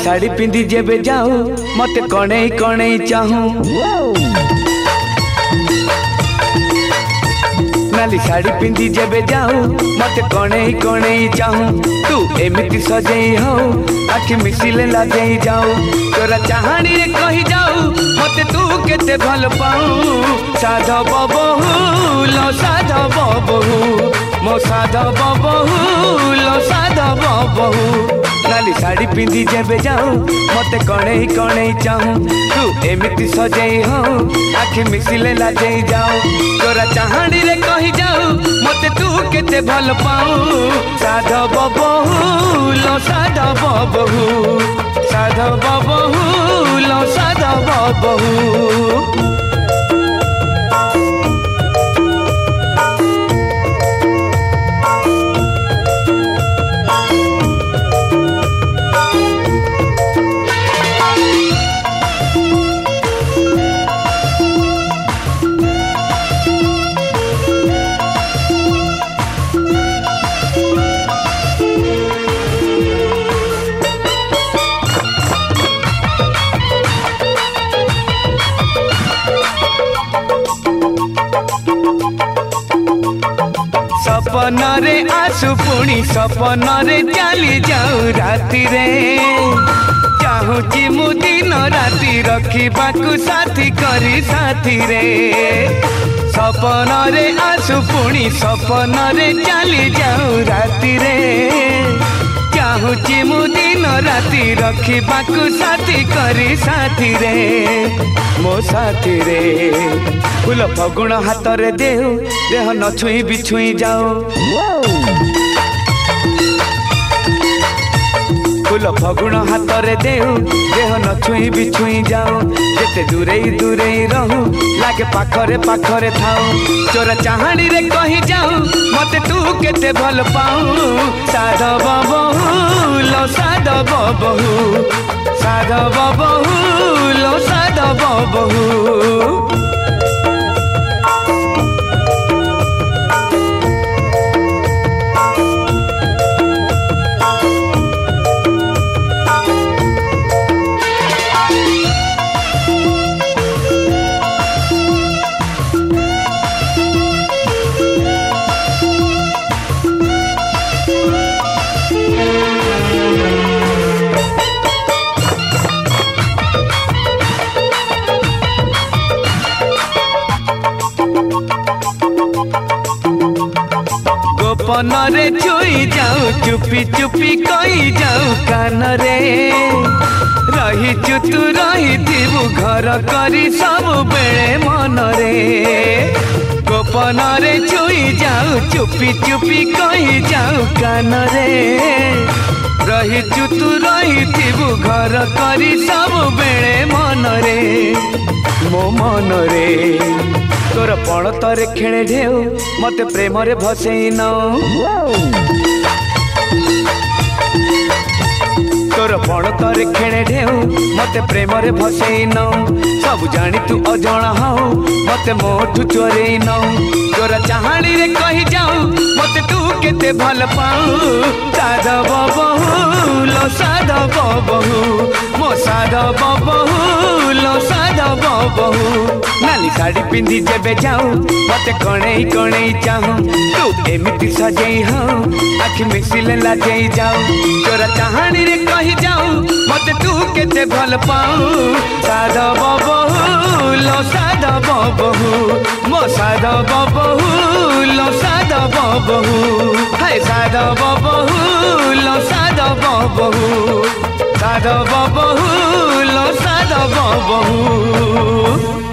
साड़ी पिंधि जेबे जाऊ मते कणई कणई चाहूं नाली साड़ी पिंधि जेबे जाऊ मते कणई कणई चाहूं तू एमिति सजेई हो आखि मिसिले लागेई जाऊ तोरा चाहानी रे कहि जाऊ मते तू केते भल पाऊ साधव बहु लो साधव बहु मो साधव बहु लो साधव बहु नाली साड़ी पिंधि जेबे जाऊ मते कणई कणई चाहूं तू एमिति सजेई हो आखि मिसिले लागेई जाऊ तोरा चाहानी रे कहि जाऊ मते तू केते भल पाऊ साधव बहु लो साधव बहु साधव बहु लो साधव बहु सपन रे आसु पुणी सपन रे चली जाऊ राति रे चाहूची मु दिन राति रखिबाकू साथी करी साथी रे सपन रे आसु पुणी सपन रे चली जाऊ राति रे चाहूची मु दिन राति रखिबाकू साथी करी साथी रे मो साथी रे फूल फगुण हाथ रे देहु देह न छुई बिछुई जाओ फूल फगुण हाथ रे देहु देह न छुई बिछुई जाओ जेते दूरेई दूरेई रहू लागे पाखरे पाखरे थाऊ चोरा चाहानी रे कहि जाऊ मते तू केते भल पाऊ साधव बहु लो साधव बहु साधव बहु लो साधव बहु गोपन रे छुई जाऊ चुपी चुपी कही जाऊ कान रे रही तू रही थीबू घर करी सब बेले मन रे गोपन रे छुई जाऊ चुपी चुपी कही जाऊ कान रे रही तू रही थीबू घर करी सब बेले मन रे मो मन रे तोर पण तरे खेणे ढेउ मते प्रेम रे भसेई न तोर पण तरे खेणे ढेउ मते प्रेम रे भसेई न सब जानी तू अजणा हो मते मोठू चोरेई न तोर चाहानी रे कहि जाऊ मते तू केते भल पाऊ साधव बहु लो साधव बहु मो साधव बहु लो साधव बहु नाली साड़ी पिंधि जेबे जाऊ मते कणई कणई चाहूं तू एमिति सजेई हो आखि मिसिले लागेई जाऊ तोरा चाहानी रे कहि जाऊ मते तू केते भल पाऊ साधव बहु लो साधव बहु मो साधव बहु लो साधव बहु हाय साधव बहु लो साधव बहु साधव बहु लो साधव बहु।